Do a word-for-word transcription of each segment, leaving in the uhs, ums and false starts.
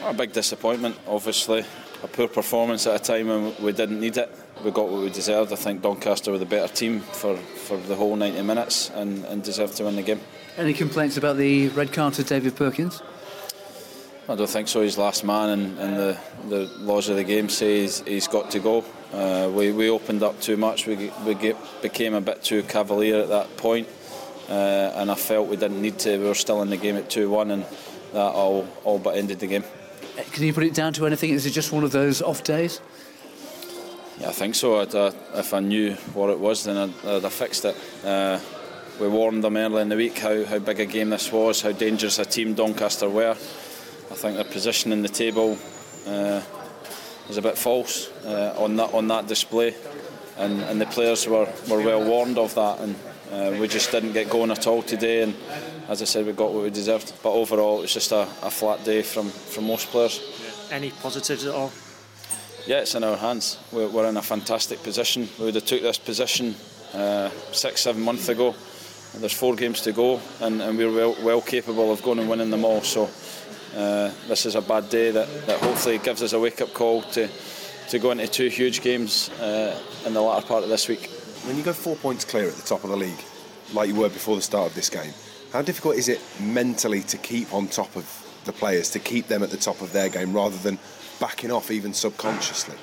A big disappointment, obviously. A poor performance at a time when we didn't need it. We got what we deserved. I think Doncaster were the better team for, for the whole ninety minutes and, and deserved to win the game. Any complaints about the red card to David Perkins? I don't think so. He's last man, and, and the, the laws of the game say he's, he's got to go. Uh, we, we opened up too much. We, we get, became a bit too cavalier at that point, uh, and I felt we didn't need to. We were still in the game at two one, and that all, all but ended the game. Can you put it down to anything? Is it just one of those off days? Yeah, I think so. I'd, uh, if I knew what it was, then I'd, I'd have fixed it. Uh, we warned them early in the week how, how big a game this was, how dangerous a team Doncaster were. I think their position in the table uh, was a bit false uh, on that on that display, and, and the players were, were well warned of that, and uh, we just didn't get going at all today. And as I said, we got what we deserved. But overall, it was just a, a flat day from, from most players. Any positives at all? Yeah, it's in our hands. We're, we're in a fantastic position. We would have took this position uh, six, seven months ago. There's four games to go, and, and we're well, well capable of going and winning them all. So uh, this is a bad day that, that hopefully gives us a wake-up call to to go into two huge games uh, in the latter part of this week. When you go four points clear at the top of the league, like you were before the start of this game, how difficult is it mentally to keep on top of the players, to keep them at the top of their game rather than backing off even subconsciously?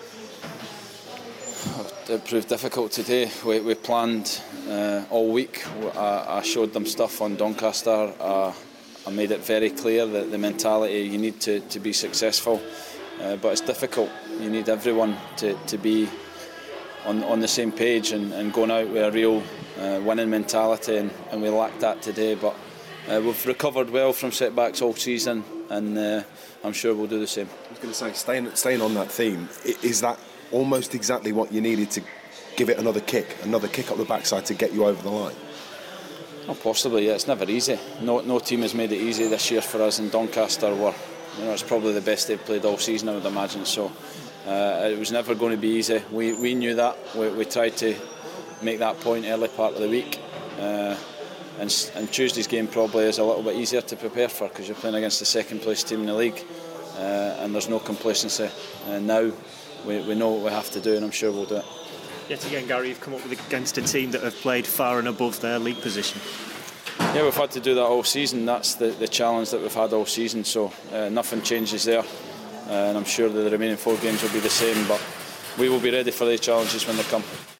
It proved difficult today. We, we planned uh, all week. I, I showed them stuff on Doncaster. Uh, I made it very clear that the mentality you need to, to be successful, uh, but it's difficult. You need everyone to, to be on, on the same page and, and going out with a real uh, winning mentality, and, and we lacked that today. But uh, we've recovered well from setbacks all season, and uh, I'm sure we'll do the same. I was going to say, staying, staying on that theme, is that almost exactly what you needed to give it another kick, another kick up the backside to get you over the line? Oh, possibly, yeah. It's never easy. No, no team has made it easy this year for us, and Doncaster were, you know, it's probably the best they've played all season, I would imagine. So uh, it was never going to be easy. We we knew that. We, we tried to make that point early part of the week, uh, and, and Tuesday's game probably is a little bit easier to prepare for because you're playing against the second place team in the league, uh, and there's no complacency. Uh, now we, we know what we have to do, and I'm sure we'll do it. Yet again, Gary, you've come up with against a team that have played far and above their league position. Yeah, we've had to do that all season. That's the, the challenge that we've had all season, so uh, nothing changes there, uh, and I'm sure that the remaining four games will be the same, but we will be ready for the challenges when they come.